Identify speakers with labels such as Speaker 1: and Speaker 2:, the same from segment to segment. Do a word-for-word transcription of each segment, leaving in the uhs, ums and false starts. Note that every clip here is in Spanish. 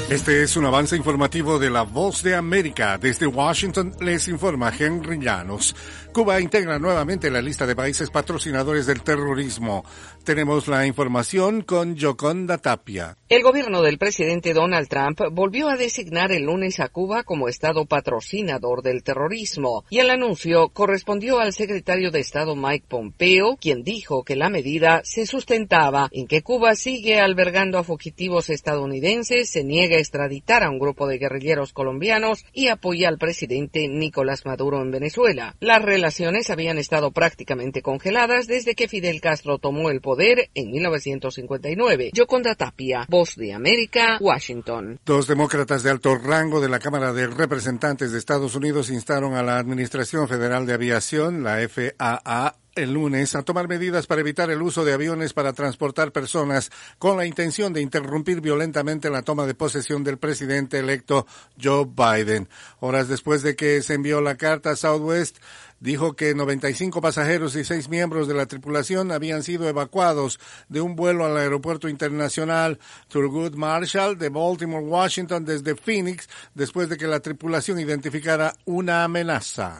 Speaker 1: Este es un avance informativo de La Voz de América. Desde Washington les informa Henry Llanos. Cuba integra nuevamente la lista de países patrocinadores del terrorismo. Tenemos la información con Yoconda Tapia.
Speaker 2: El gobierno del presidente Donald Trump volvió a designar el lunes a Cuba como estado patrocinador del terrorismo, y el anuncio correspondió al secretario de Estado Mike Pompeo, quien dijo que la medida se sustentaba en que Cuba sigue albergando a fugitivos estadounidenses, se niega a extraditar a un grupo de guerrilleros colombianos y apoya al presidente Nicolás Maduro en Venezuela. Las relaciones habían estado prácticamente congeladas desde que Fidel Castro tomó el poder en mil novecientos cincuenta y nueve. Yoconda Tapia, Voz de América, Washington.
Speaker 1: Dos demócratas de alto rango de la Cámara de Representantes de Estados Unidos instaron a la Administración Federal de Aviación, la F A A, el lunes a tomar medidas para evitar el uso de aviones para transportar personas con la intención de interrumpir violentamente la toma de posesión del presidente electo Joe Biden. Horas después de que se envió la carta, Southwest dijo que noventa y cinco pasajeros y seis miembros de la tripulación habían sido evacuados de un vuelo al aeropuerto internacional Thurgood Marshall de Baltimore, Washington, desde Phoenix, después de que la tripulación identificara una amenaza.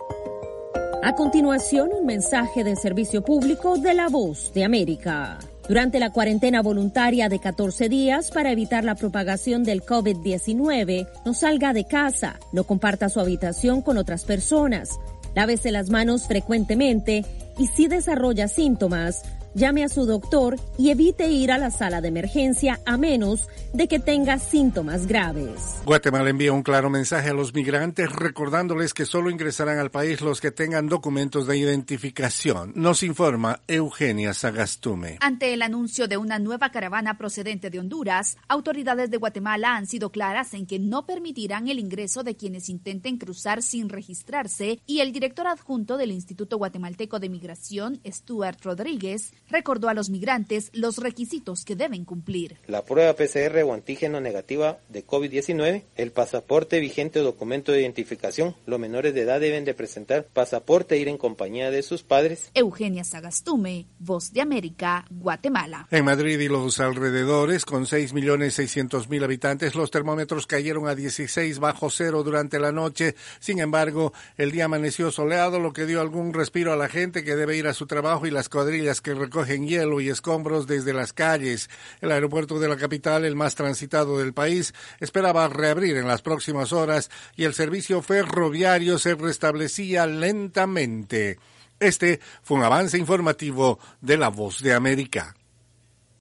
Speaker 3: A continuación, un mensaje de servicio público de La Voz de América. Durante la cuarentena voluntaria de catorce días para evitar la propagación del COVID diecinueve, no salga de casa, no comparta su habitación con otras personas, lávese las manos frecuentemente y si desarrolla síntomas, llame a su doctor y evite ir a la sala de emergencia a menos de que tenga síntomas graves.
Speaker 1: Guatemala envía un claro mensaje a los migrantes recordándoles que solo ingresarán al país los que tengan documentos de identificación. Nos informa Eugenia Sagastume.
Speaker 4: Ante el anuncio de una nueva caravana procedente de Honduras, autoridades de Guatemala han sido claras en que no permitirán el ingreso de quienes intenten cruzar sin registrarse, y el director adjunto del Instituto Guatemalteco de Migración, Stuart Rodríguez, recordó a los migrantes los requisitos que deben cumplir.
Speaker 5: La prueba P C R o antígeno negativa de COVID diecinueve, el pasaporte vigente o documento de identificación. Los menores de edad deben de presentar pasaporte e ir en compañía de sus padres.
Speaker 4: Eugenia Sagastume, Voz de América, Guatemala.
Speaker 1: En Madrid y los alrededores, con seis millones seiscientos mil habitantes, los termómetros cayeron a dieciséis bajo cero durante la noche. Sin embargo, el día amaneció soleado, lo que dio algún respiro a la gente que debe ir a su trabajo y las cuadrillas que recogen hielo y escombros desde las calles. El aeropuerto de la capital, el más transitado del país, esperaba reabrir en las próximas horas y el servicio ferroviario se restablecía lentamente. Este fue un avance informativo de La Voz de América.